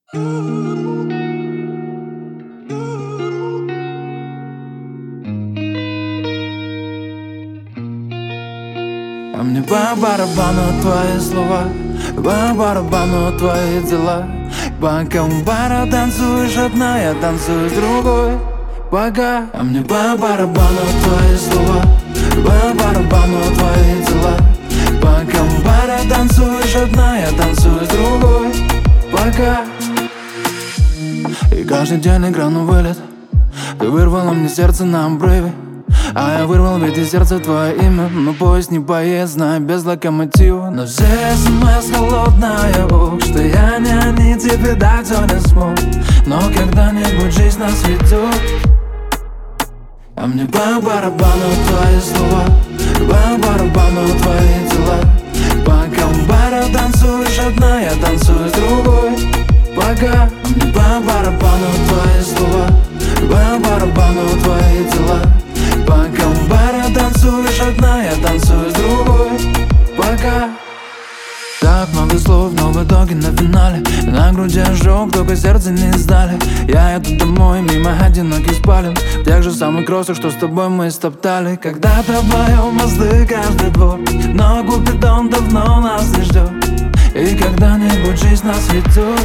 А мне по барабану твои слова, по барабану твои дела. По кому бара танцуешь одна, я танцую с другой. Пока. А мне по барабану твои слова, по барабану твои дела. По кому бара танцуешь одна, я танцую с другой. Пока. И каждый день игра на вылет. Ты вырвала мне сердце на обрыве, а я вырвал ведь из сердца твое имя. Но поезд не поедет, знаю, без локомотива. Но все смс холодная, ух, что я не тебе дать все не смог. Но когда-нибудь жизнь нас ведет. А мне по барабану твои слова, по барабану твои дела. По кому бара танцуешь одна, я танцую с другой. Пока. А мне по барабану твои слова, по барабану твои дела. По кому бара танцуешь одна, я танцую с другой. Пока. Так много слов, но в итоге на финале на груди ожог, только сердце не сдали. Я еду домой, мимо одиноких спален, в тех же самых кроссах, что с тобой мы стоптали. Когда-то вдвоем мосты каждый двор, но Купидон давно нас не ждет. И когда-нибудь жизнь нас ведет.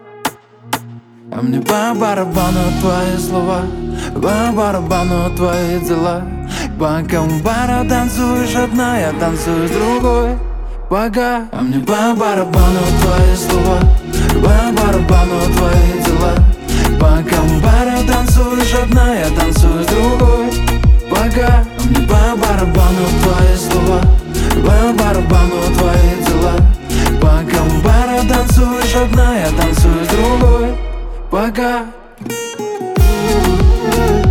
А мне по барабану твои слова, по барабану твои дела. По кому бара танцуешь одна, я танцую с другой. Пока. А мне по барабану твои слова, по барабану твои дела. По кому бара танцуешь одна, я танцую с другой. Пока. А мне по барабану твои слова, по барабану твои дела. По кому бара танцуешь одна, я танцую с другой. Пока.